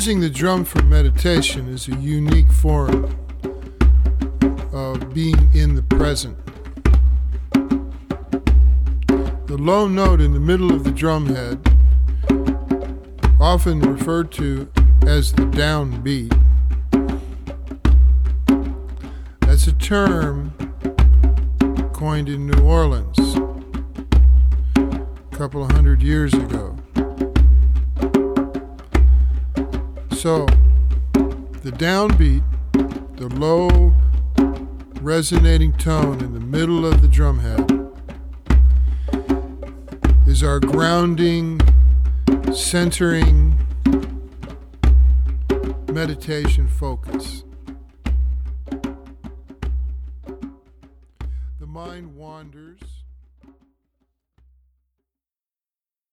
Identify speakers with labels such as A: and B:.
A: Using the drum for meditation is a unique form of being in the present. The low note in the middle of the drum head, often referred to as the downbeat, that's a term coined in New Orleans a couple of hundred years ago. So, the downbeat, the low resonating tone in the middle of the drum head, is our grounding, centering, meditation focus. The mind wanders.